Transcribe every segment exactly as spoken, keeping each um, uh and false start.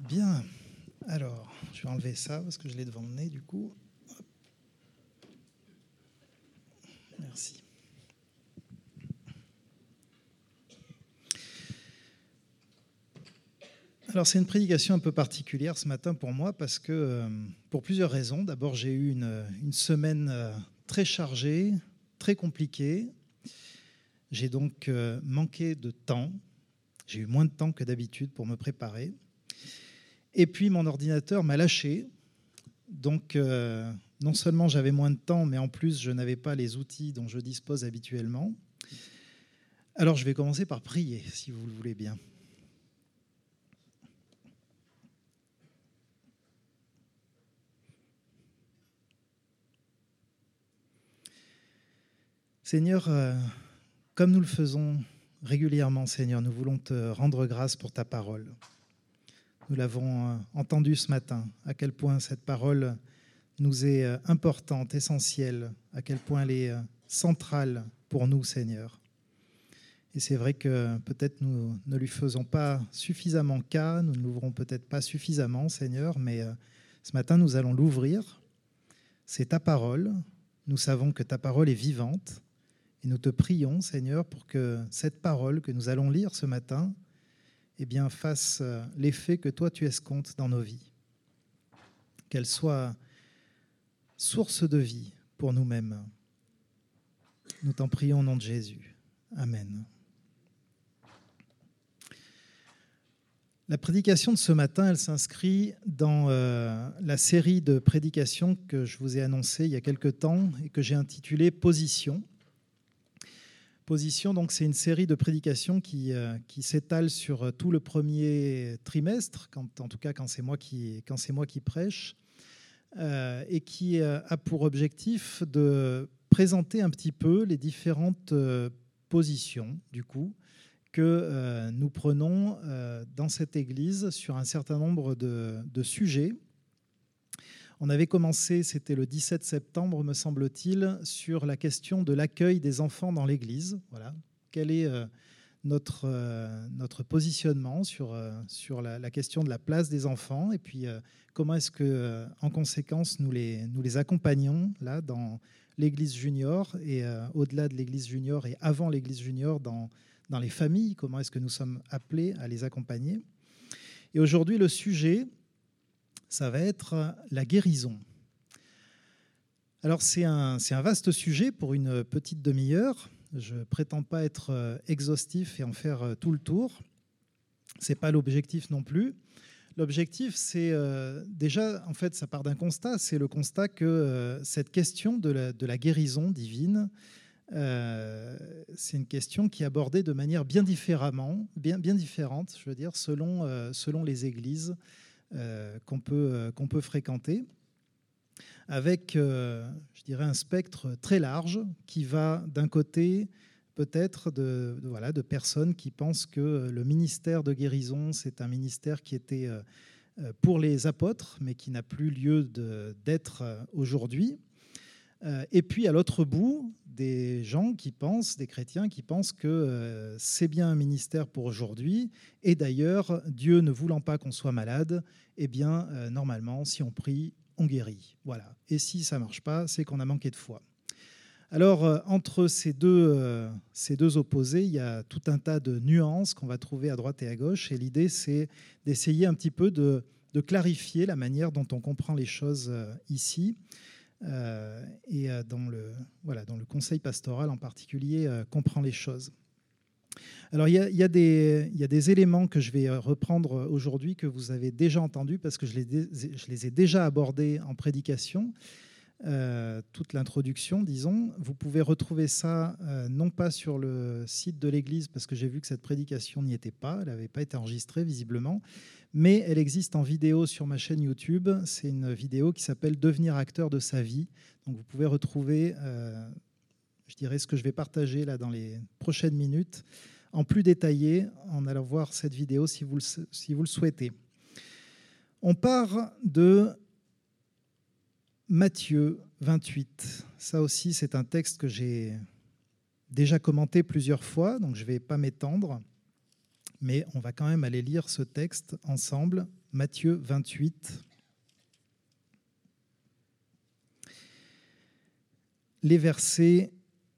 Bien, alors, je vais enlever ça parce que je l'ai devant le nez du coup. Hop. Merci. Alors, c'est une prédication un peu particulière ce matin pour moi parce que, euh, pour plusieurs raisons. D'abord, j'ai eu une, une semaine euh, très chargée, très compliquée. J'ai donc euh, manqué de temps. J'ai eu moins de temps que d'habitude pour me préparer. Et puis, mon ordinateur m'a lâché. Donc, euh, non seulement j'avais moins de temps, mais en plus, je n'avais pas les outils dont je dispose habituellement. Alors, je vais commencer par prier, si vous le voulez bien. Seigneur, euh, comme nous le faisons régulièrement, Seigneur, nous voulons te rendre grâce pour ta parole. Nous l'avons euh, entendu ce matin, à quel point cette parole nous est euh, importante, essentielle, à quel point elle est euh, centrale pour nous, Seigneur. Et c'est vrai que peut-être nous ne lui faisons pas suffisamment cas, nous ne l'ouvrons peut-être pas suffisamment, Seigneur, mais euh, ce matin, nous allons l'ouvrir. C'est ta parole. Nous savons que ta parole est vivante. Et nous te prions, Seigneur, pour que cette parole que nous allons lire ce matin eh bien, fasse l'effet que toi tu escomptes dans nos vies. Qu'elle soit source de vie pour nous-mêmes. Nous t'en prions au nom de Jésus. Amen. La prédication de ce matin, elle s'inscrit dans euh, la série de prédications que je vous ai annoncée il y a quelque temps et que j'ai intitulée « Position ». Position, donc, c'est une série de prédications qui, euh, qui s'étale sur tout le premier trimestre, quand, en tout cas quand c'est moi qui, quand c'est moi qui prêche, euh, et qui euh, a pour objectif de présenter un petit peu les différentes euh, positions, du coup, que euh, nous prenons euh, dans cette Église sur un certain nombre de, de sujets. On avait commencé, c'était le dix-sept septembre, me semble-t-il, sur la question de l'accueil des enfants dans l'Église. Voilà. Quel est euh, notre, euh, notre positionnement sur, euh, sur la, la question de la place des enfants et puis euh, comment est-ce que, euh, en conséquence, nous les, nous les accompagnons là, dans l'Église junior et euh, au-delà de l'Église junior et avant l'Église junior dans, dans les familles, comment est-ce que nous sommes appelés à les accompagner. Et aujourd'hui, le sujet, ça va être la guérison. Alors c'est un, c'est un vaste sujet pour une petite demi-heure. Je ne prétends pas être exhaustif et en faire tout le tour. Ce n'est pas l'objectif non plus. L'objectif, c'est euh, déjà, en fait, ça part d'un constat. C'est le constat que euh, cette question de la, de la guérison divine, euh, c'est une question qui est abordée de manière bien différemment, bien, bien différente, je veux dire, selon, euh, selon les églises Euh, qu'on peut, euh, qu'on peut fréquenter, avec, euh, je dirais, un spectre très large qui va d'un côté peut-être de, de, voilà, de personnes qui pensent que le ministère de guérison, c'est un ministère qui était euh, pour les apôtres, mais qui n'a plus lieu de, d'être aujourd'hui. Euh, et puis à l'autre bout, des gens qui pensent, des chrétiens qui pensent que euh, c'est bien un ministère pour aujourd'hui. Et d'ailleurs, Dieu ne voulant pas qu'on soit malade, eh bien, euh, normalement, si on prie, on guérit. Voilà. Et si ça ne marche pas, c'est qu'on a manqué de foi. Alors, euh, entre ces deux, euh, ces deux opposés, il y a tout un tas de nuances qu'on va trouver à droite et à gauche. Et l'idée, c'est d'essayer un petit peu de, de clarifier la manière dont on comprend les choses euh, ici. Euh, et euh, dans le, voilà, dans le conseil pastoral en particulier, euh, comprend les choses. Alors, il y a, il y a des, il y a des éléments que je vais reprendre aujourd'hui que vous avez déjà entendus parce que je les, je les ai déjà abordés en prédication, euh, toute l'introduction, disons. Vous pouvez retrouver ça euh, non pas sur le site de l'Église parce que j'ai vu que cette prédication n'y était pas, elle n'avait pas été enregistrée visiblement, mais elle existe en vidéo sur ma chaîne YouTube. C'est une vidéo qui s'appelle « Devenir acteur de sa vie ». Donc vous pouvez retrouver, euh, je dirais, ce que je vais partager là dans les prochaines minutes, en plus détaillé, en allant voir cette vidéo si vous le, si vous le souhaitez. On part de Matthieu vingt-huit. Ça aussi, c'est un texte que j'ai déjà commenté plusieurs fois, donc je ne vais pas m'étendre. Mais on va quand même aller lire ce texte ensemble Matthieu vingt-huit. Les versets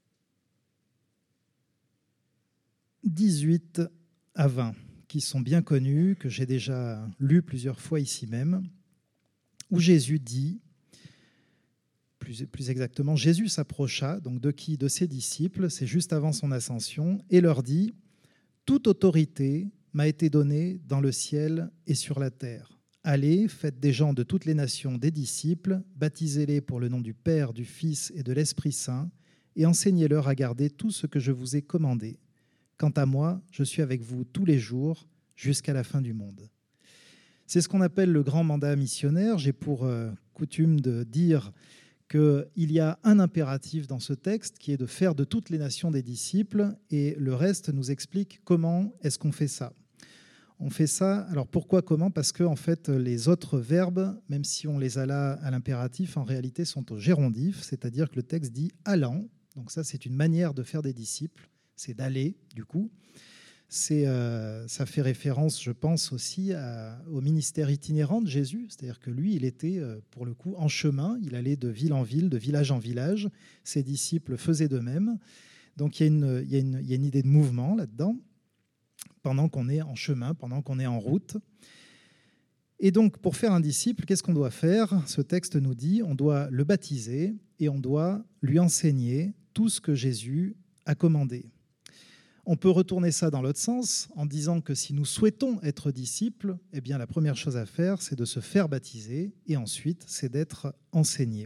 dix-huit à vingt, qui sont bien connus, que j'ai déjà lus plusieurs fois ici même, où Jésus dit, plus, plus exactement, Jésus s'approcha, donc de qui? De ses disciples, c'est juste avant son ascension, et leur dit, « Toute autorité m'a été donnée dans le ciel et sur la terre. Allez, faites des gens de toutes les nations des disciples, baptisez-les pour le nom du Père, du Fils et de l'Esprit Saint, et enseignez-leur à garder tout ce que je vous ai commandé. Quant à moi, je suis avec vous tous les jours jusqu'à la fin du monde. » C'est ce qu'on appelle le grand mandat missionnaire. J'ai pour euh, coutume de dire qu'il y a un impératif dans ce texte qui est de faire de toutes les nations des disciples, et le reste nous explique comment est-ce qu'on fait ça. On fait ça, alors pourquoi, comment? Parce que en fait, les autres verbes, même si on les a là à l'impératif, en réalité sont au gérondif, c'est-à-dire que le texte dit « allant ». Donc ça, c'est une manière de faire des disciples, c'est d'aller, du coup. C'est, euh, ça fait référence, je pense, aussi à, au ministère itinérant de Jésus, c'est-à-dire que lui, il était, euh, pour le coup, en chemin, il allait de ville en ville, de village en village, ses disciples faisaient de même. Donc il y a une, il y a une, il y a une idée de mouvement là-dedans, pendant qu'on est en chemin, pendant qu'on est en route. Et donc, pour faire un disciple, qu'est-ce qu'on doit faire? Ce texte nous dit, on doit le baptiser et on doit lui enseigner tout ce que Jésus a commandé. On peut retourner ça dans l'autre sens en disant que si nous souhaitons être disciples, eh bien, la première chose à faire, c'est de se faire baptiser et ensuite, c'est d'être enseigné.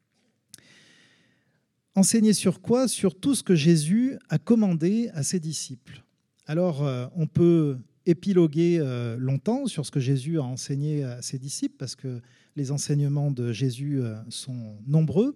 Enseigner sur quoi? Sur tout ce que Jésus a commandé à ses disciples. Alors, euh, on peut épiloguer euh, longtemps sur ce que Jésus a enseigné à ses disciples, parce que les enseignements de Jésus euh, sont nombreux.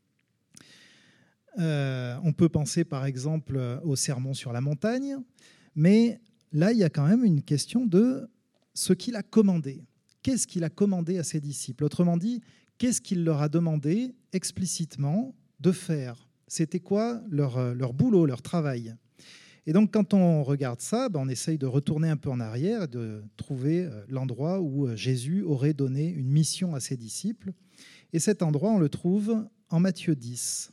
Euh, on peut penser par exemple au sermon sur la montagne, mais là, il y a quand même une question de ce qu'il a commandé. Qu'est-ce qu'il a commandé à ses disciples? Autrement dit, qu'est-ce qu'il leur a demandé explicitement de faire? C'était quoi leur, leur boulot, leur travail? Et donc, quand on regarde ça, ben, on essaye de retourner un peu en arrière et de trouver l'endroit où Jésus aurait donné une mission à ses disciples. Et cet endroit, on le trouve en Matthieu dix.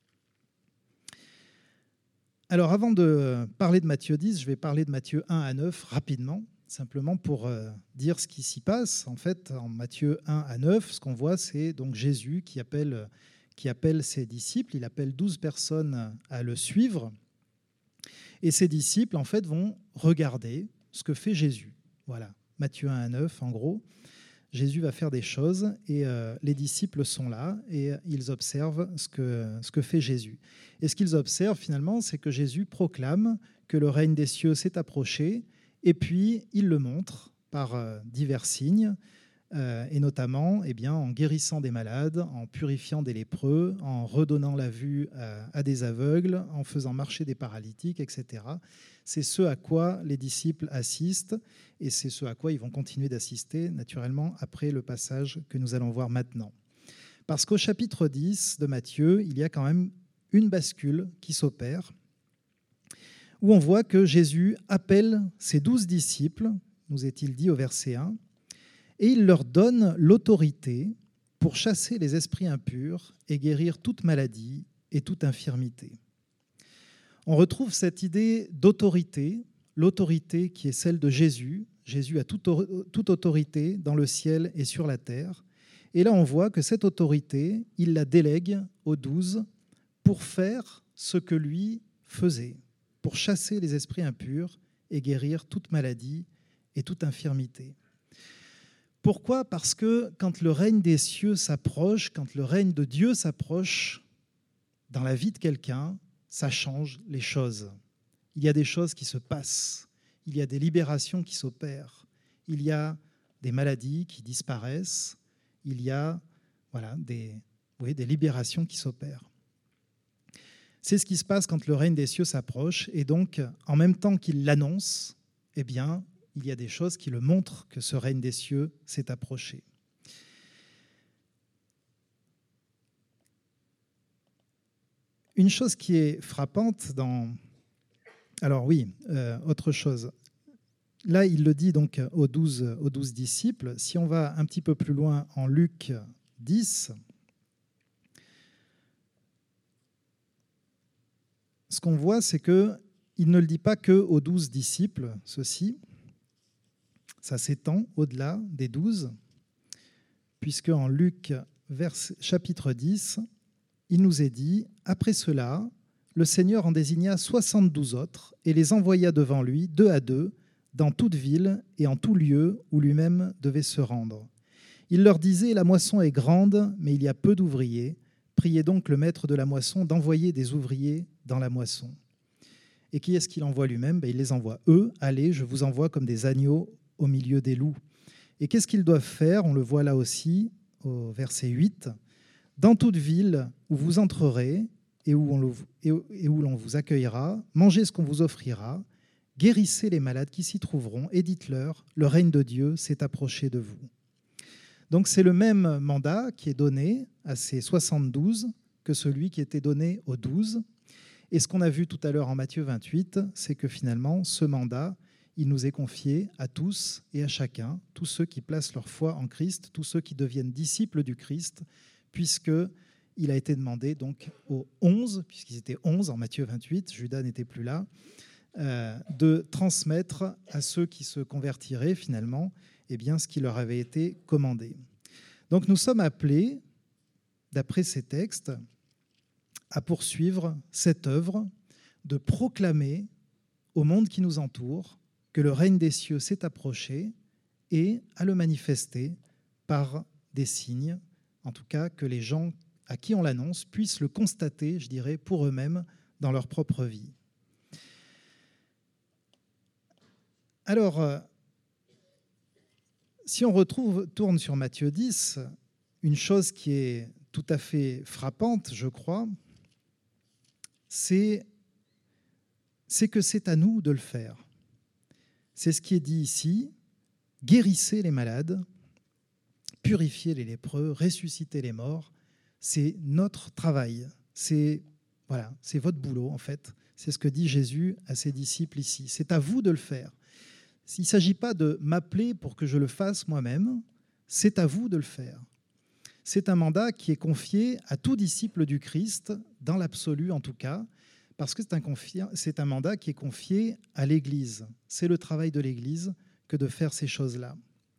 Alors, avant de parler de Matthieu dix, je vais parler de Matthieu un à neuf rapidement, simplement pour dire ce qui s'y passe. En fait, en Matthieu un à neuf, ce qu'on voit, c'est donc Jésus qui appelle, qui appelle ses disciples. Il appelle douze personnes à le suivre. Et ses disciples, en fait, vont regarder ce que fait Jésus. Voilà, Matthieu un à neuf, en gros. Jésus va faire des choses et euh, les disciples sont là et ils observent ce que, ce que fait Jésus. Et ce qu'ils observent, finalement, c'est que Jésus proclame que le règne des cieux s'est approché et puis il le montre par euh, divers signes, euh, et notamment eh bien, en guérissant des malades, en purifiant des lépreux, en redonnant la vue à, à des aveugles, en faisant marcher des paralytiques, et cetera. C'est ce à quoi les disciples assistent et c'est ce à quoi ils vont continuer d'assister, naturellement, après le passage que nous allons voir maintenant. Parce qu'au chapitre dix de Matthieu, il y a quand même une bascule qui s'opère, où on voit que Jésus appelle ses douze disciples, nous est-il dit au verset un, et il leur donne l'autorité pour chasser les esprits impurs et guérir toute maladie et toute infirmité. On retrouve cette idée d'autorité, l'autorité qui est celle de Jésus. Jésus a toute, toute autorité dans le ciel et sur la terre. Et là, on voit que cette autorité, il la délègue aux douze pour faire ce que lui faisait, pour chasser les esprits impurs et guérir toute maladie et toute infirmité. Pourquoi? Parce que quand le règne des cieux s'approche, quand le règne de Dieu s'approche dans la vie de quelqu'un, ça change les choses. Il y a des choses qui se passent, il y a des libérations qui s'opèrent, il y a des maladies qui disparaissent, il y a voilà, des, oui, des libérations qui s'opèrent. C'est ce qui se passe quand le règne des cieux s'approche, et donc, en même temps qu'il l'annonce, eh bien, il y a des choses qui le montrent que ce règne des cieux s'est approché. Une chose qui est frappante dans... Alors oui, euh, autre chose. là, il le dit donc aux douze, aux douze disciples. Si on va un petit peu plus loin en Luc dix, ce qu'on voit, c'est qu'il ne le dit pas qu'aux douze disciples, ceci. Ça s'étend au-delà des douze, puisque en Luc vers, chapitre dix, il nous est dit « Après cela, le Seigneur en désigna soixante-douze autres et les envoya devant lui, deux à deux, dans toute ville et en tout lieu où lui-même devait se rendre. Il leur disait « La moisson est grande, mais il y a peu d'ouvriers. Priez donc le maître de la moisson d'envoyer des ouvriers dans la moisson. » Et qui est-ce qu'il envoie lui-même ? Ben, il les envoie. Eux, allez, je vous envoie comme des agneaux au milieu des loups. Et qu'est-ce qu'ils doivent faire ? On le voit là aussi, au verset huit. « Dans toute ville où vous entrerez et où, on le, et où l'on vous accueillera, mangez ce qu'on vous offrira, guérissez les malades qui s'y trouveront et dites-leur, le règne de Dieu s'est approché de vous. » Donc c'est le même mandat qui est donné à ces soixante-douze que celui qui était donné aux douze. Et ce qu'on a vu tout à l'heure en Matthieu vingt-huit, c'est que finalement, ce mandat, il nous est confié à tous et à chacun, tous ceux qui placent leur foi en Christ, tous ceux qui deviennent disciples du Christ, puisqu'il a été demandé donc aux onze, puisqu'ils étaient onze en Matthieu vingt-huit, Judas n'était plus là, euh, de transmettre à ceux qui se convertiraient finalement eh bien, ce qui leur avait été commandé. Donc nous sommes appelés, d'après ces textes, à poursuivre cette œuvre de proclamer au monde qui nous entoure que le règne des cieux s'est approché et à le manifester par des signes, en tout cas que les gens à qui on l'annonce puissent le constater, je dirais, pour eux-mêmes dans leur propre vie. Alors, si on retrouve, tourne sur Matthieu dix, une chose qui est tout à fait frappante, je crois, c'est, c'est que c'est à nous de le faire. C'est ce qui est dit ici, guérissez les malades, purifiez les lépreux, ressuscitez les morts. C'est notre travail, c'est, voilà, c'est votre boulot en fait. C'est ce que dit Jésus à ses disciples ici. C'est à vous de le faire. Il ne s'agit pas de m'appeler pour que je le fasse moi-même, c'est à vous de le faire. C'est un mandat qui est confié à tout disciple du Christ, dans l'absolu en tout cas, parce que c'est un, confi- c'est un mandat qui est confié à l'Église. C'est le travail de l'Église que de faire ces choses-là.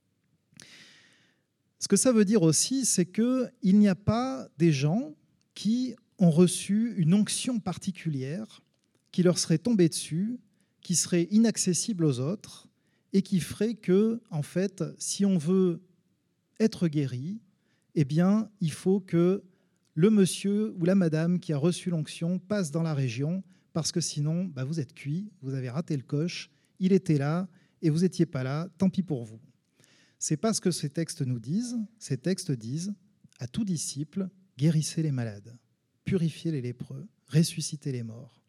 Ce que ça veut dire aussi, c'est qu'il n'y a pas des gens qui ont reçu une onction particulière, qui leur serait tombée dessus, qui serait inaccessible aux autres, et qui ferait que, en fait, si on veut être guéri, eh bien, il faut que le monsieur ou la madame qui a reçu l'onction passe dans la région, parce que sinon, bah, vous êtes cuit, vous avez raté le coche, il était là, et vous n'étiez pas là, tant pis pour vous. C'est pas ce que ces textes nous disent. Ces textes disent, à tout disciple, guérissez les malades, purifiez les lépreux, ressuscitez les morts.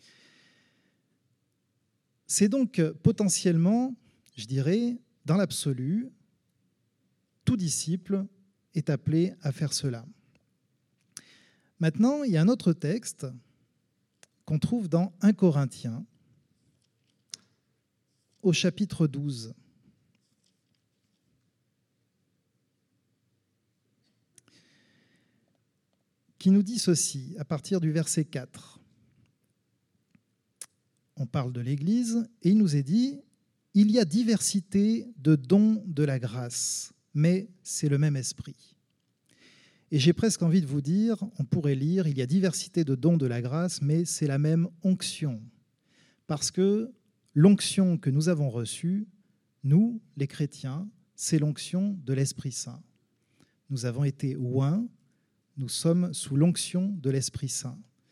C'est donc potentiellement, je dirais, dans l'absolu, tout disciple est appelé à faire cela. Maintenant, il y a un autre texte qu'on trouve dans un Corinthiens, au chapitre douze. Qui nous dit ceci, à partir du verset quatre. On parle de l'Église, et il nous est dit « Il y a diversité de dons de la grâce, mais c'est le même esprit. » Et j'ai presque envie de vous dire, on pourrait lire « Il y a diversité de dons de la grâce, mais c'est la même onction. » Parce que l'onction que nous avons reçue, nous, les chrétiens, c'est l'onction de l'Esprit Saint. Nous avons été oints, nous sommes sous l'onction de l'Esprit Saint.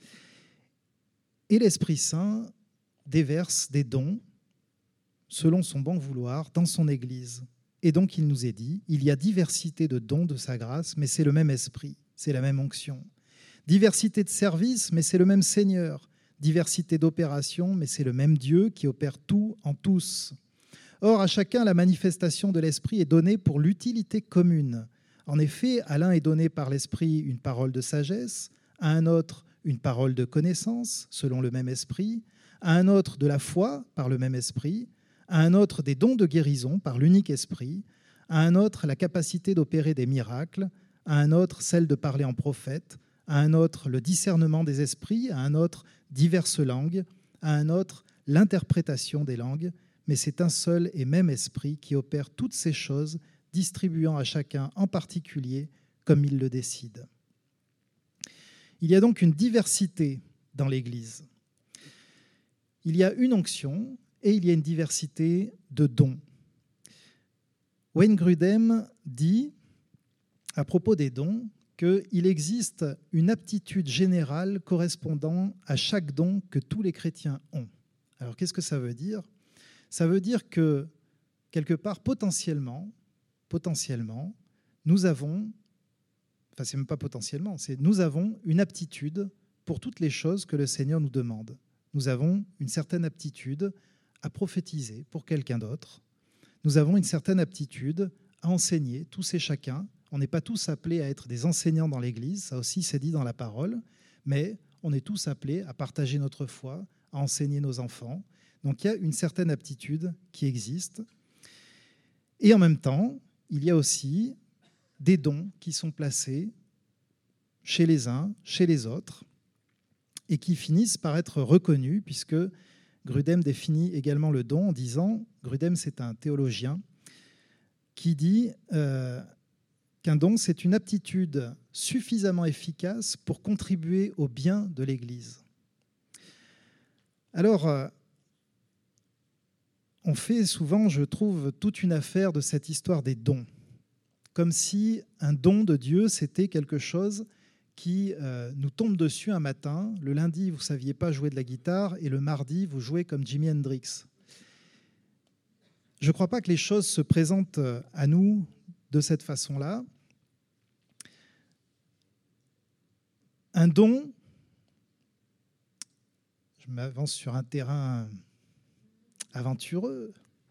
Et l'Esprit Saint déverse des dons selon son bon vouloir dans son Église. Et donc il nous est dit, il y a diversité de dons de sa grâce, mais c'est le même esprit, c'est la même onction. Diversité de services, mais c'est le même Seigneur. Diversité d'opérations, mais c'est le même Dieu qui opère tout en tous. Or, à chacun, la manifestation de l'esprit est donnée pour l'utilité commune. En effet, à l'un est donné par l'esprit une parole de sagesse, à un autre une parole de connaissance, selon le même esprit, à un autre de la foi, par le même esprit, à un autre des dons de guérison par l'unique esprit, à un autre la capacité d'opérer des miracles, à un autre celle de parler en prophète, à un autre le discernement des esprits, à un autre diverses langues, à un autre l'interprétation des langues, mais c'est un seul et même esprit qui opère toutes ces choses, distribuant à chacun en particulier comme il le décide. Il y a donc une diversité dans l'Église. Il y a une onction et il y a une diversité de dons. Wayne Grudem dit, à propos des dons, qu'il existe une aptitude générale correspondant à chaque don que tous les chrétiens ont. Alors, qu'est-ce que ça veut dire ? Ça veut dire que, quelque part, potentiellement, potentiellement, nous avons, enfin, c'est même pas potentiellement, c'est nous avons une aptitude pour toutes les choses que le Seigneur nous demande. Nous avons une certaine aptitude à prophétiser pour quelqu'un d'autre. Nous avons une certaine aptitude à enseigner, tous et chacun. On n'est pas tous appelés à être des enseignants dans l'Église, ça aussi c'est dit dans la parole, mais on est tous appelés à partager notre foi, à enseigner nos enfants. Donc il y a une certaine aptitude qui existe. Et en même temps, il y a aussi des dons qui sont placés chez les uns, chez les autres, et qui finissent par être reconnus, puisque Grudem définit également le don en disant, Grudem c'est un théologien, qui dit euh, qu'un don c'est une aptitude suffisamment efficace pour contribuer au bien de l'Église. Alors, euh, on fait souvent, je trouve, toute une affaire de cette histoire des dons, comme si un don de Dieu c'était quelque chose qui euh, nous tombe dessus un matin. Le lundi, vous ne saviez pas jouer de la guitare et le mardi, vous jouez comme Jimi Hendrix. Je ne crois pas que les choses se présentent à nous de cette façon-là. Un don, je m'avance sur un terrain aventureux.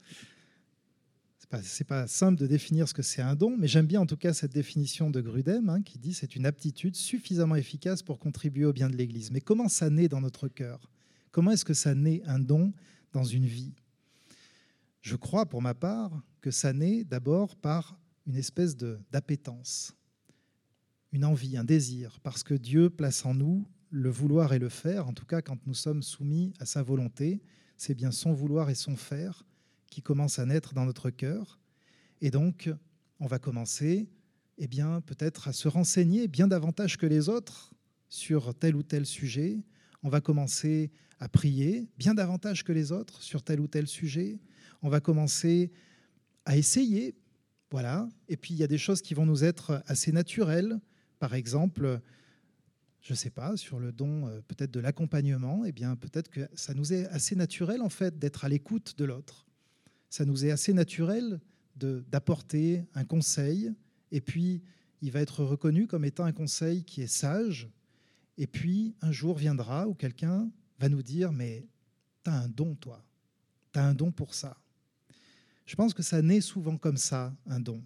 Ce n'est pas simple de définir ce que c'est un don, mais j'aime bien en tout cas cette définition de Grudem hein, qui dit que c'est une aptitude suffisamment efficace pour contribuer au bien de l'Église. Mais comment ça naît dans notre cœur ? Comment est-ce que ça naît un don dans une vie ? Je crois pour ma part que ça naît d'abord par une espèce de, d'appétence, une envie, un désir, parce que Dieu place en nous le vouloir et le faire. En tout cas, quand nous sommes soumis à sa volonté, c'est bien son vouloir et son faire qui commence à naître dans notre cœur. Et donc, on va commencer eh bien, peut-être à se renseigner bien davantage que les autres sur tel ou tel sujet. On va commencer à prier bien davantage que les autres sur tel ou tel sujet. On va commencer à essayer. Voilà. Et puis, il y a des choses qui vont nous être assez naturelles. Par exemple, je ne sais pas, sur le don euh, peut-être de l'accompagnement, eh bien, peut-être que ça nous est assez naturel en fait, d'être à l'écoute de l'autre. Ça nous est assez naturel de, d'apporter un conseil, et puis il va être reconnu comme étant un conseil qui est sage, et puis un jour viendra où quelqu'un va nous dire « mais tu as un don, toi, tu as un don pour ça ». Je pense que ça naît souvent comme ça, un don.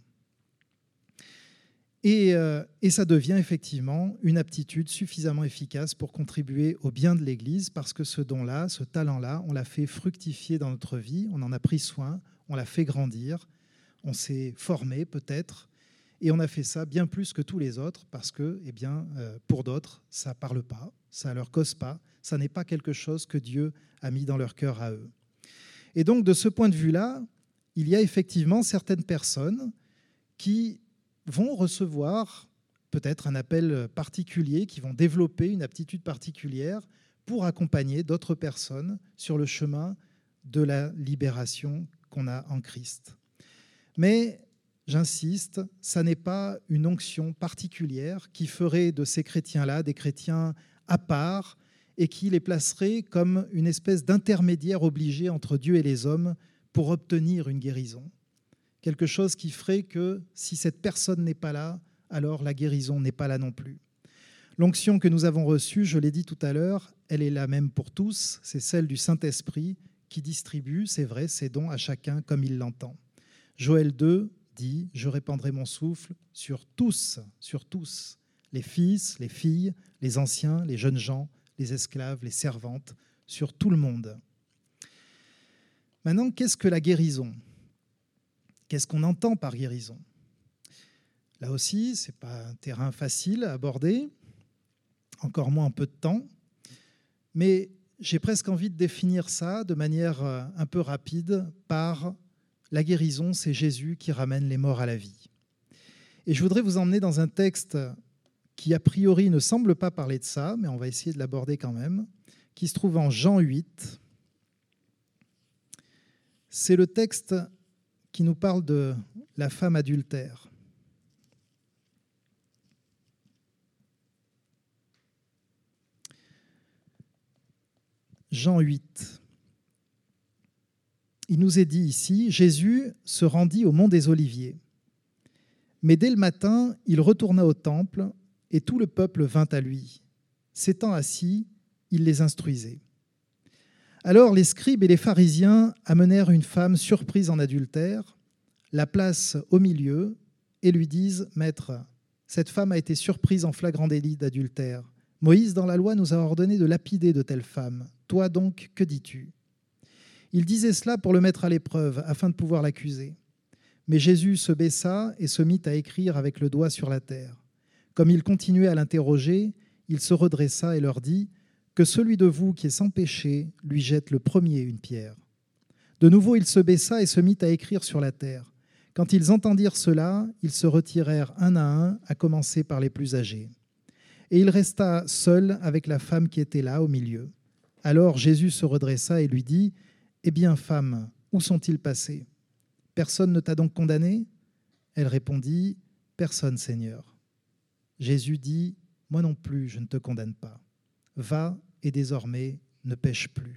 Et, euh, et ça devient effectivement une aptitude suffisamment efficace pour contribuer au bien de l'Église, parce que ce don-là, ce talent-là, on l'a fait fructifier dans notre vie, on en a pris soin, on l'a fait grandir, on s'est formé peut-être, et on a fait ça bien plus que tous les autres, parce que eh bien, euh, pour d'autres, ça ne parle pas, ça ne leur cause pas, ça n'est pas quelque chose que Dieu a mis dans leur cœur à eux. Et donc, de ce point de vue-là, il y a effectivement certaines personnes qui vont recevoir peut-être un appel particulier, qui vont développer une aptitude particulière pour accompagner d'autres personnes sur le chemin de la libération qu'on a en Christ. Mais, j'insiste, ça n'est pas une onction particulière qui ferait de ces chrétiens-là des chrétiens à part et qui les placerait comme une espèce d'intermédiaire obligé entre Dieu et les hommes pour obtenir une guérison. Quelque chose qui ferait que si cette personne n'est pas là, alors la guérison n'est pas là non plus. L'onction que nous avons reçue, je l'ai dit tout à l'heure, elle est la même pour tous, c'est celle du Saint-Esprit qui distribue, c'est vrai, ses dons à chacun comme il l'entend. Joël deux dit « Je répandrai mon souffle sur tous, sur tous, les fils, les filles, les anciens, les jeunes gens, les esclaves, les servantes, sur tout le monde. » Maintenant, qu'est-ce que la guérison? Qu'est-ce qu'on entend par guérison? Là aussi, ce n'est pas un terrain facile à aborder, encore moins en peu de temps, mais j'ai presque envie de définir ça de manière un peu rapide par la guérison, c'est Jésus qui ramène les morts à la vie. Et je voudrais vous emmener dans un texte qui, a priori, ne semble pas parler de ça, mais on va essayer de l'aborder quand même, qui se trouve en Jean huit. C'est le texte qui nous parle de la femme adultère. Jean huit. Il nous est dit ici, Jésus se rendit au mont des Oliviers. Mais dès le matin, il retourna au temple et tout le peuple vint à lui. S'étant assis, il les instruisait. Alors les scribes et les pharisiens amenèrent une femme surprise en adultère, la placent au milieu et lui disent « Maître, cette femme a été surprise en flagrant délit d'adultère. Moïse, dans la loi, nous a ordonné de lapider de telles femmes. Toi donc, que dis-tu » Il disait cela pour le mettre à l'épreuve, afin de pouvoir l'accuser. Mais Jésus se baissa et se mit à écrire avec le doigt sur la terre. Comme il continuait à l'interroger, il se redressa et leur dit « Que celui de vous qui est sans péché lui jette le premier une pierre. » De nouveau, il se baissa et se mit à écrire sur la terre. Quand ils entendirent cela, ils se retirèrent un à un, à commencer par les plus âgés. Et il resta seul avec la femme qui était là, au milieu. Alors Jésus se redressa et lui dit « Eh bien, femme, où sont-ils passés ? Personne ne t'a donc condamné ?» Elle répondit « Personne, Seigneur. » Jésus dit « Moi non plus, je ne te condamne pas. Va et désormais ne pêche plus. »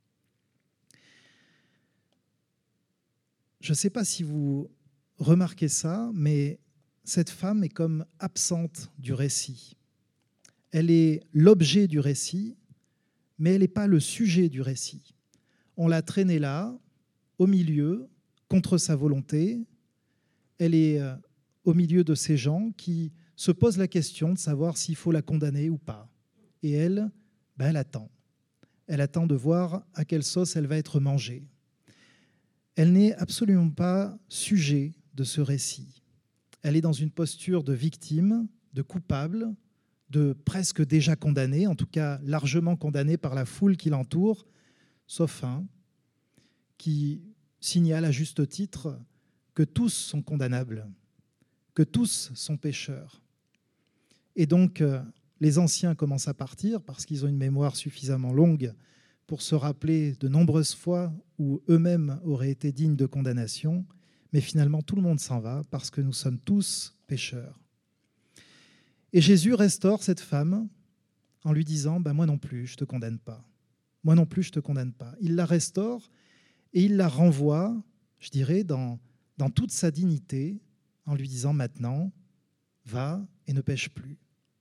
Je ne sais pas si vous remarquez ça, mais cette femme est comme absente du récit. Elle est l'objet du récit, mais elle n'est pas le sujet du récit. On l'a traînée là, au milieu, contre sa volonté. Elle est au milieu de ces gens qui se posent la question de savoir s'il faut la condamner ou pas. Et elle, ben elle attend. Elle attend de voir à quelle sauce elle va être mangée. Elle n'est absolument pas sujet de ce récit. Elle est dans une posture de victime, de coupable, de presque déjà condamnée, en tout cas largement condamnée par la foule qui l'entoure, sauf un, qui signale à juste titre que tous sont condamnables, que tous sont pécheurs. Et donc, euh, les anciens commencent à partir parce qu'ils ont une mémoire suffisamment longue pour se rappeler de nombreuses fois où eux-mêmes auraient été dignes de condamnation, mais finalement tout le monde s'en va parce que nous sommes tous pécheurs. Et Jésus restaure cette femme en lui disant ben, « Moi non plus, je ne te condamne pas. Moi non plus, je ne te condamne pas. » Il la restaure et il la renvoie, je dirais, dans, dans toute sa dignité, en lui disant « Maintenant, va et ne pêche plus. »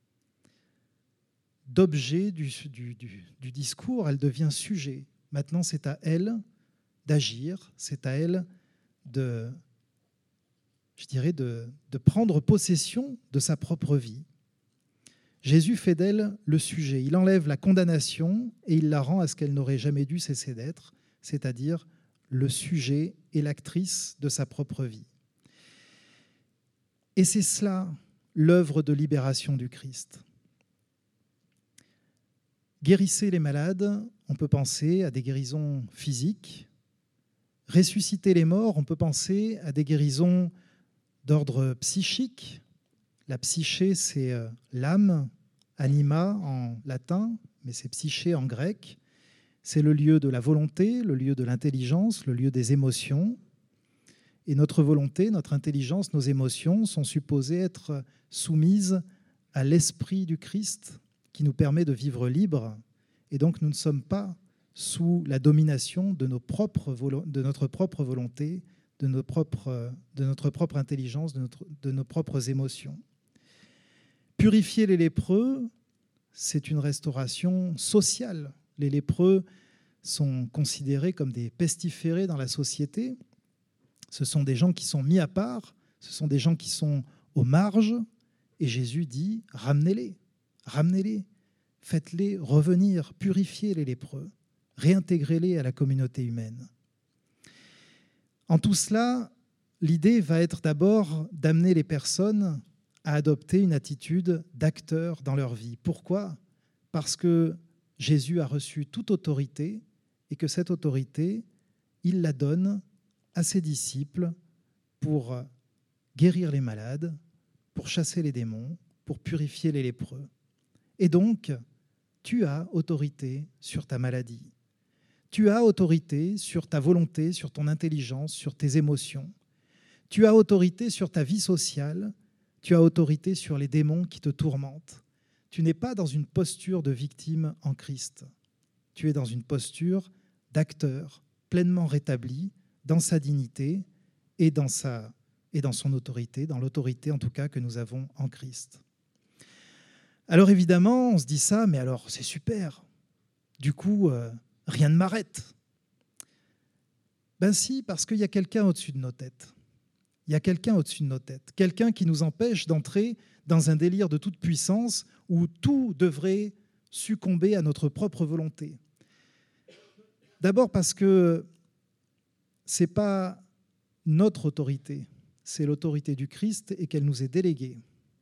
D'objet du, du, du, du discours, elle devient sujet. Maintenant, c'est à elle d'agir, c'est à elle de, je dirais, de, de prendre possession de sa propre vie. Jésus fait d'elle le sujet. Il enlève la condamnation et il la rend à ce qu'elle n'aurait jamais dû cesser d'être, c'est-à-dire le sujet et l'actrice de sa propre vie. Et c'est cela, l'œuvre de libération du Christ. Guérissez les malades, on peut penser à des guérisons physiques. Ressusciter les morts, on peut penser à des guérisons d'ordre psychique. La psyché, c'est l'âme, anima en latin, mais c'est psyché en grec. C'est le lieu de la volonté, le lieu de l'intelligence, le lieu des émotions. Et notre volonté, notre intelligence, nos émotions sont supposées être soumises à l'esprit du Christ qui nous permet de vivre libre. Et donc, nous ne sommes pas sous la domination de, nos propres volo- de notre propre volonté, de, nos propres, de notre propre intelligence, de, notre, de nos propres émotions. Purifier les lépreux, c'est une restauration sociale. Les lépreux sont considérés comme des pestiférés dans la société. Ce sont des gens qui sont mis à part, ce sont des gens qui sont aux marges. Et Jésus dit, ramenez-les, ramenez-les, faites-les revenir, purifiez les lépreux, réintégrez-les à la communauté humaine. En tout cela, l'idée va être d'abord d'amener les personnes à adopter une attitude d'acteur dans leur vie. Pourquoi ? Parce que Jésus a reçu toute autorité et que cette autorité, il la donne à ses disciples pour guérir les malades, pour chasser les démons, pour purifier les lépreux. Et donc, tu as autorité sur ta maladie. Tu as autorité sur ta volonté, sur ton intelligence, sur tes émotions. Tu as autorité sur ta vie sociale. Tu as autorité sur les démons qui te tourmentent. Tu n'es pas dans une posture de victime en Christ. Tu es dans une posture d'acteur pleinement rétabli dans sa dignité et dans, sa, et dans son autorité, dans l'autorité en tout cas que nous avons en Christ. Alors évidemment, on se dit ça, mais alors c'est super. Du coup, euh, rien ne m'arrête. Ben si, parce qu'il y a quelqu'un au-dessus de nos têtes. Il y a quelqu'un au-dessus de nos têtes. Quelqu'un qui nous empêche d'entrer dans un délire de toute puissance où tout devrait succomber à notre propre volonté. D'abord parce que ce n'est pas notre autorité, c'est l'autorité du Christ et qu'elle nous est déléguée.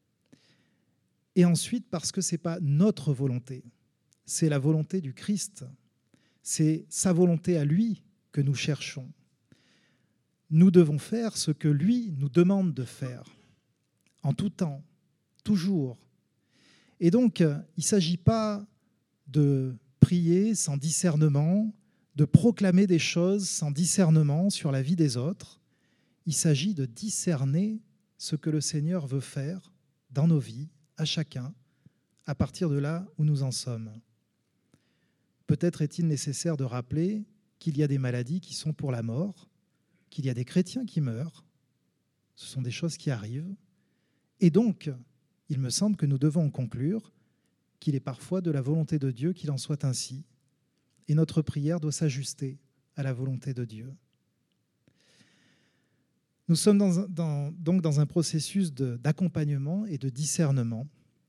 Et ensuite parce que ce n'est pas notre volonté, c'est la volonté du Christ. C'est sa volonté à lui que nous cherchons. Nous devons faire ce que lui nous demande de faire, en tout temps, toujours. Et donc, il ne s'agit pas de prier sans discernement, de proclamer des choses sans discernement sur la vie des autres. Il s'agit de discerner ce que le Seigneur veut faire dans nos vies, à chacun, à partir de là où nous en sommes. Peut-être est-il nécessaire de rappeler qu'il y a des maladies qui sont pour la mort, qu'il y a des chrétiens qui meurent. Ce sont des choses qui arrivent. Et donc, il me semble que nous devons en conclure qu'il est parfois de la volonté de Dieu qu'il en soit ainsi. Et notre prière doit s'ajuster à la volonté de Dieu. Nous sommes dans, dans, donc dans un processus de, d'accompagnement et de discernement.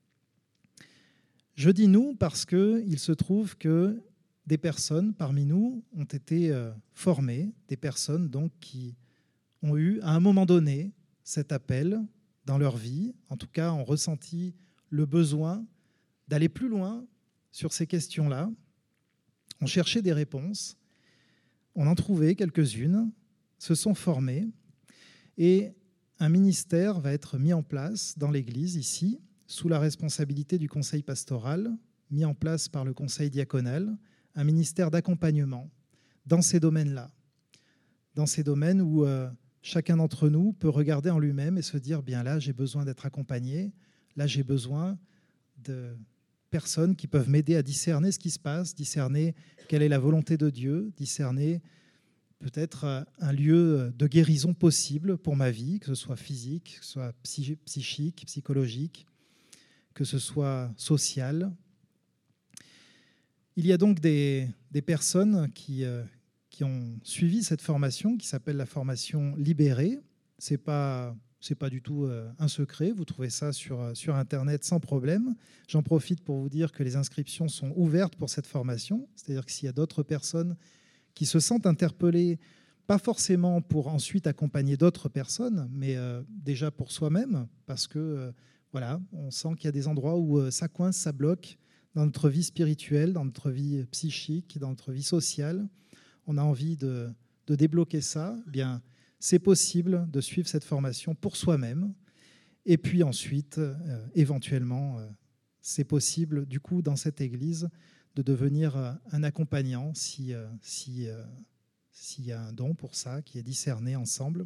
Je dis nous parce qu'il se trouve que des personnes parmi nous ont été euh, formées, des personnes donc qui ont eu à un moment donné cet appel dans leur vie, en tout cas ont ressenti le besoin d'aller plus loin sur ces questions-là, ont cherché des réponses, on en trouvait quelques-unes, se sont formés et un ministère va être mis en place dans l'Église ici, sous la responsabilité du conseil pastoral, mis en place par le conseil diaconal, un ministère d'accompagnement dans ces domaines-là, dans ces domaines où euh, chacun d'entre nous peut regarder en lui-même et se dire, bien là, j'ai besoin d'être accompagné, là, j'ai besoin de personnes qui peuvent m'aider à discerner ce qui se passe, discerner quelle est la volonté de Dieu, discerner peut-être un lieu de guérison possible pour ma vie, que ce soit physique, que ce soit psychique, psychologique, que ce soit social. Il y a donc des, des personnes qui, euh, qui ont suivi cette formation qui s'appelle la formation Libérée. Ce n'est pas, c'est pas du tout euh, un secret, vous trouvez ça sur, sur Internet sans problème. J'en profite pour vous dire que les inscriptions sont ouvertes pour cette formation, c'est-à-dire que s'il y a d'autres personnes qui se sentent interpellées, pas forcément pour ensuite accompagner d'autres personnes, mais euh, déjà pour soi-même, parce que euh, voilà, on sent qu'il y a des endroits où euh, ça coince, ça bloque, dans notre vie spirituelle, dans notre vie psychique, dans notre vie sociale, on a envie de, de débloquer ça, eh bien, c'est possible de suivre cette formation pour soi-même. Et puis ensuite, euh, éventuellement, euh, c'est possible, du coup, dans cette église, de devenir euh, un accompagnant si, euh, si, euh, s'il y a un don pour ça, qui est discerné ensemble.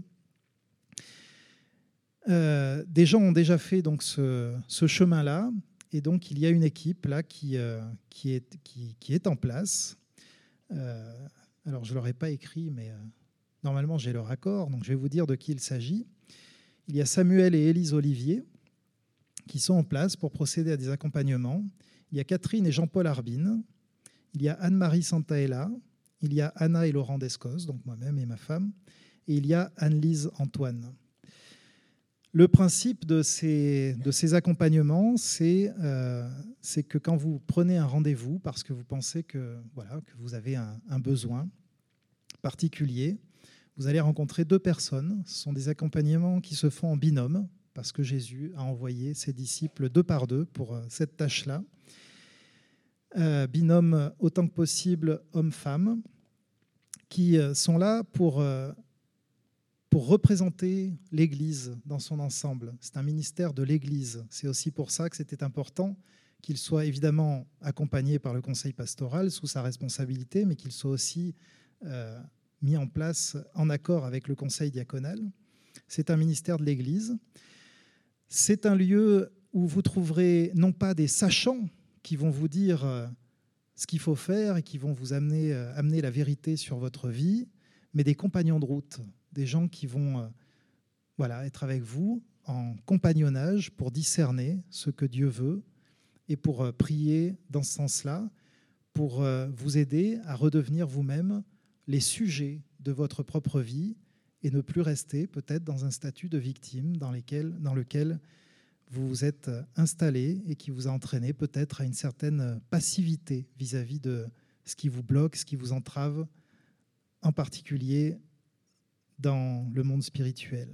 Euh, des gens ont déjà fait donc, ce, ce chemin-là. Et donc, il y a une équipe là qui, euh, qui, est, qui, qui est en place. Euh, alors, je ne leur ai pas écrit, mais euh, normalement, j'ai leur accord. Donc, je vais vous dire de qui il s'agit. Il y a Samuel et Élise Olivier qui sont en place pour procéder à des accompagnements. Il y a Catherine et Jean-Paul Arbine. Il y a Anne-Marie Santaella. Il y a Anna et Laurent Descos, donc moi-même et ma femme. Et il y a Anne-Lise Antoine. Le principe de ces, de ces accompagnements, c'est euh, que quand vous prenez un rendez-vous parce que vous pensez que, voilà, que vous avez un, un besoin particulier, vous allez rencontrer deux personnes. Ce sont des accompagnements qui se font en binôme, parce que Jésus a envoyé ses disciples deux par deux pour cette tâche-là. Euh, binôme autant que possible homme-femme, qui sont là pour, euh, pour représenter l'Église dans son ensemble. C'est un ministère de l'Église. C'est aussi pour ça que c'était important qu'il soit évidemment accompagné par le conseil pastoral sous sa responsabilité, mais qu'il soit aussi euh, mis en place en accord avec le conseil diaconal. C'est un ministère de l'Église. C'est un lieu où vous trouverez non pas des sachants qui vont vous dire euh, ce qu'il faut faire et qui vont vous amener, euh, amener la vérité sur votre vie, mais des compagnons de route, des gens qui vont euh, voilà, être avec vous en compagnonnage pour discerner ce que Dieu veut et pour euh, prier dans ce sens-là, pour euh, vous aider à redevenir vous-même les sujets de votre propre vie et ne plus rester peut-être dans un statut de victime dans, lesquels, dans lequel vous vous êtes installé et qui vous a entraîné peut-être à une certaine passivité vis-à-vis de ce qui vous bloque, ce qui vous entrave, en particulier dans le monde spirituel.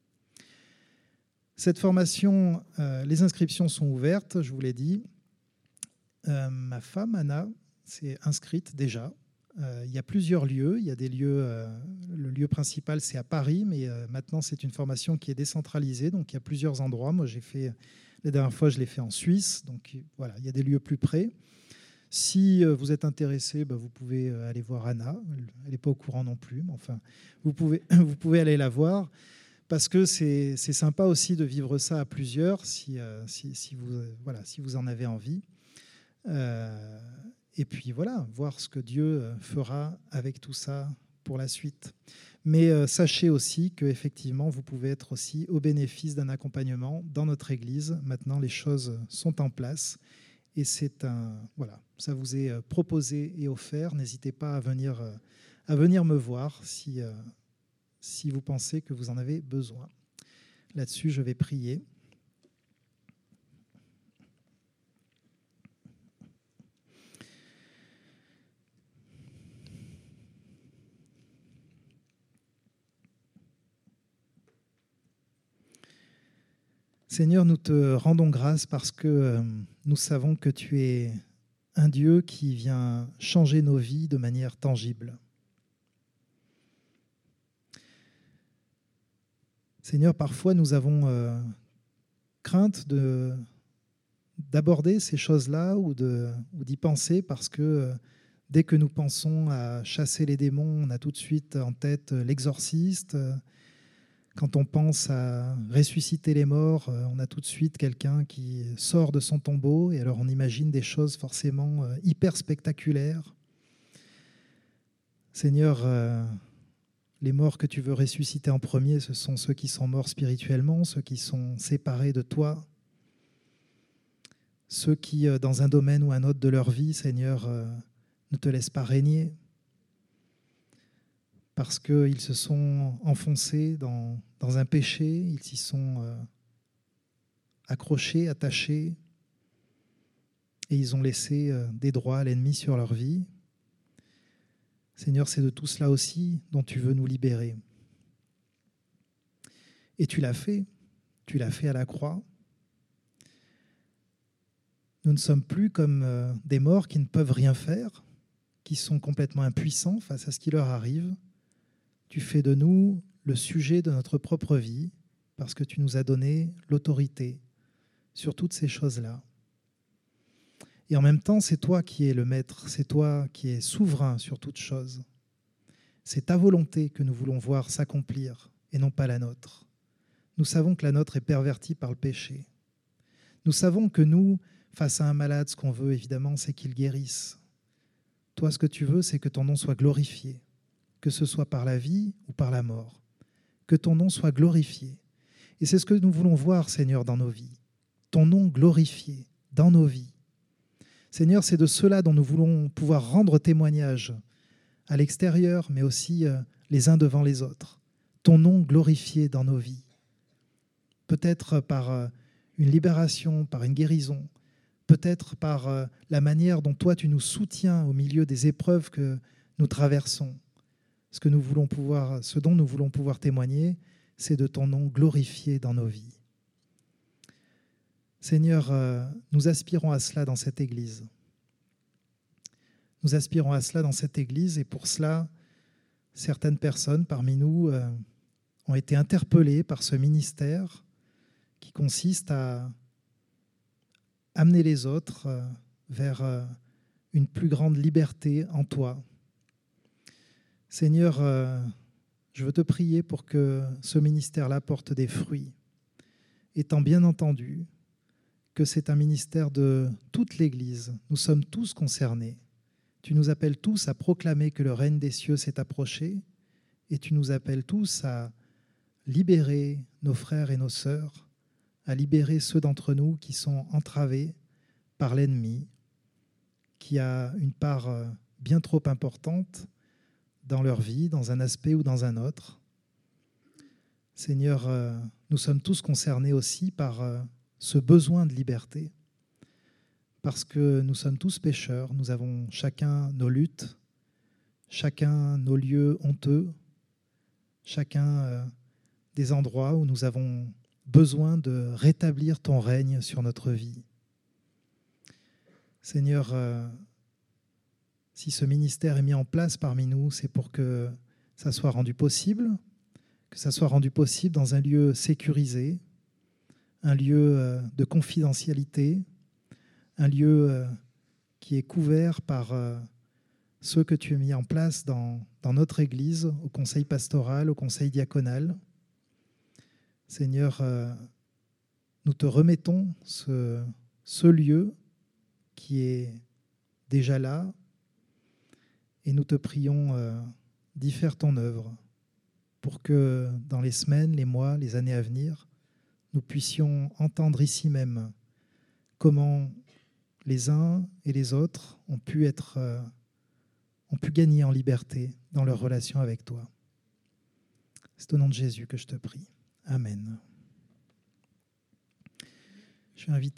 Cette formation, euh, les inscriptions sont ouvertes, je vous l'ai dit. Euh, ma femme, Anna, s'est inscrite déjà. Euh, il y a plusieurs lieux. Il y a des lieux, euh, le lieu principal, c'est à Paris, mais euh, maintenant, c'est une formation qui est décentralisée. Donc, il y a plusieurs endroits. Moi, j'ai fait, la dernière fois, je l'ai fait en Suisse. Donc, voilà, il y a des lieux plus près. Si euh, vous êtes intéressé, bah, vous pouvez euh, aller voir Anna. Elle n'est pas au courant non plus, mais enfin, vous pouvez, vous pouvez aller la voir. Parce que c'est, c'est sympa aussi de vivre ça à plusieurs, si, euh, si, si, vous, euh, voilà, si vous en avez envie. Euh, et puis voilà, voir ce que Dieu fera avec tout ça pour la suite. Mais euh, sachez aussi qu'effectivement, vous pouvez être aussi au bénéfice d'un accompagnement dans notre Église. Maintenant, les choses sont en place. Et c'est un, voilà, ça vous est proposé et offert. N'hésitez pas à venir, à venir me voir si... Euh, si vous pensez que vous en avez besoin. Là-dessus, je vais prier. Seigneur, nous te rendons grâce parce que euh, nous savons que tu es un Dieu qui vient changer nos vies de manière tangible. Seigneur, parfois nous avons euh, crainte de, d'aborder ces choses-là ou, de, ou d'y penser parce que euh, dès que nous pensons à chasser les démons, on a tout de suite en tête l'exorciste. Quand on pense à ressusciter les morts, euh, on a tout de suite quelqu'un qui sort de son tombeau et alors on imagine des choses forcément euh, hyper spectaculaires. Seigneur, euh, les morts que tu veux ressusciter en premier, ce sont ceux qui sont morts spirituellement, ceux qui sont séparés de toi, ceux qui, dans un domaine ou un autre de leur vie, Seigneur, ne te laissent pas régner parce qu'ils se sont enfoncés dans, dans un péché, ils s'y sont accrochés, attachés, et ils ont laissé des droits à l'ennemi sur leur vie. Seigneur, c'est de tout cela aussi dont tu veux nous libérer. Et tu l'as fait, tu l'as fait à la croix. Nous ne sommes plus comme euh, des morts qui ne peuvent rien faire, qui sont complètement impuissants face à ce qui leur arrive. Tu fais de nous le sujet de notre propre vie parce que tu nous as donné l'autorité sur toutes ces choses-là. Et en même temps, c'est toi qui es le maître, c'est toi qui es souverain sur toutes choses. C'est ta volonté que nous voulons voir s'accomplir et non pas la nôtre. Nous savons que la nôtre est pervertie par le péché. Nous savons que nous, face à un malade, ce qu'on veut évidemment, c'est qu'il guérisse. Toi, ce que tu veux, c'est que ton nom soit glorifié, que ce soit par la vie ou par la mort. Que ton nom soit glorifié. Et c'est ce que nous voulons voir, Seigneur, dans nos vies. Ton nom glorifié dans nos vies. Seigneur, c'est de cela dont nous voulons pouvoir rendre témoignage à l'extérieur, mais aussi les uns devant les autres. Ton nom glorifié dans nos vies. Peut-être par une libération, par une guérison, peut-être par la manière dont toi tu nous soutiens au milieu des épreuves que nous traversons. Ce que nous voulons pouvoir, ce dont nous voulons pouvoir témoigner, c'est de ton nom glorifié dans nos vies. Seigneur, nous aspirons à cela dans cette Église. Nous aspirons à cela dans cette Église et pour cela, certaines personnes parmi nous ont été interpellées par ce ministère qui consiste à amener les autres vers une plus grande liberté en toi. Seigneur, je veux te prier pour que ce ministère-là porte des fruits, étant bien entendu que c'est un ministère de toute l'Église. Nous sommes tous concernés. Tu nous appelles tous à proclamer que le règne des cieux s'est approché et tu nous appelles tous à libérer nos frères et nos sœurs, à libérer ceux d'entre nous qui sont entravés par l'ennemi, qui a une part bien trop importante dans leur vie, dans un aspect ou dans un autre. Seigneur, nous sommes tous concernés aussi par ce besoin de liberté, parce que nous sommes tous pécheurs, nous avons chacun nos luttes, chacun nos lieux honteux, chacun des endroits où nous avons besoin de rétablir ton règne sur notre vie. Seigneur, si ce ministère est mis en place parmi nous, c'est pour que ça soit rendu possible, que ça soit rendu possible dans un lieu sécurisé, un lieu de confidentialité, un lieu qui est couvert par ceux que tu as mis en place dans, dans notre Église, au conseil pastoral, au conseil diaconal. Seigneur, nous te remettons ce, ce lieu qui est déjà là, et nous te prions euh, d'y faire ton œuvre pour que dans les semaines, les mois, les années à venir, nous puissions entendre ici même comment les uns et les autres ont pu être, euh, ont pu gagner en liberté dans leur relation avec toi. C'est au nom de Jésus que je te prie. Amen. Je vais inviter